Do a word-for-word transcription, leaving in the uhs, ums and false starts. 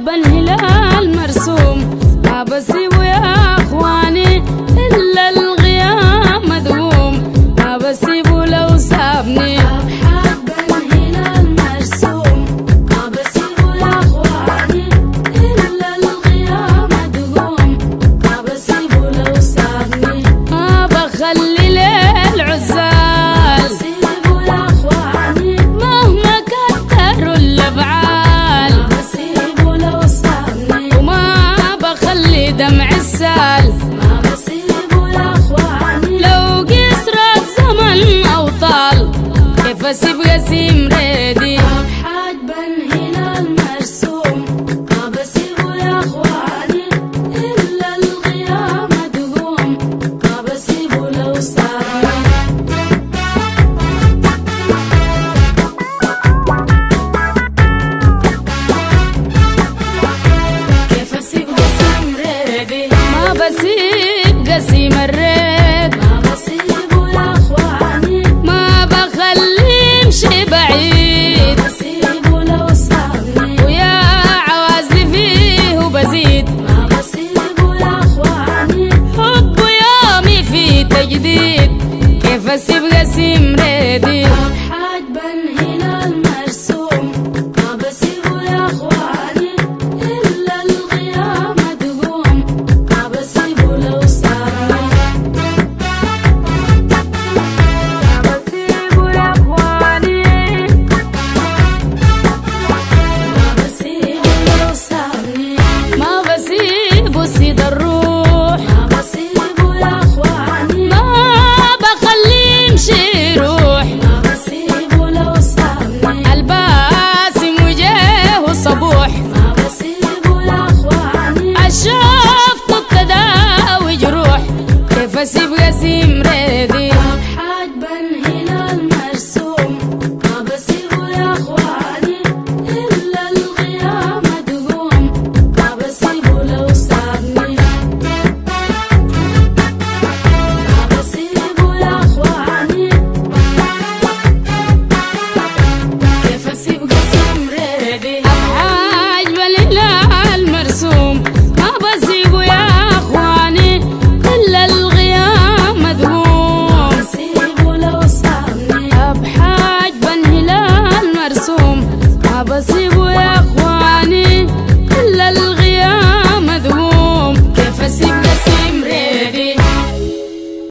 حابة الهلال مرسوم ما بسيبه يا اخواني الا الغيام مذموم ما بسيبه لو سابني. حابة الهلال مرسوم ما بسيبه يا اخواني الا الغيام مذموم ما بسيبه لو سابني. ما بخلي ليل عزال بسيبه يا اخواني مهما كتروا الافعال ما بسيبه لو سابني. وما بخلي دمع السال ما بسيبه يا اخواني لو قصرت زمن او طال كيف اسيب قسيم ريدي. حاجبة الهلال مرسوم ما بسيبه يا اخواني الا الغيام مدغوم ما بسيبه لو سابني. كيف اسيب قسيم ريدي ما بسيب قسيم الريد ما بسيبه يا اخواني ما بخليه يمشي بعيد ما بسيبه لو سابني. ويا عوازلي فيه وبزيد ما بسيبه يا اخواني حبه يومي فيه تجديد كيف اسيب قسيم ريدي. حاجبة الهلال مرسوم ما بسيبه يا اخواني الا الغيام مدغوم ما بسيبه لو سابني. ما بسيبه يا اخواني ما بسيبه لو سابني. ما بسيبه سيد الروح ما بسيبه يا اخواني ما بخليه يمشي يروح ما بسيبه لو سابني. الباسم وجهه صبوح ما بسيبه يا اخواني الشفط التداوي جروح كيف اسيب قسيم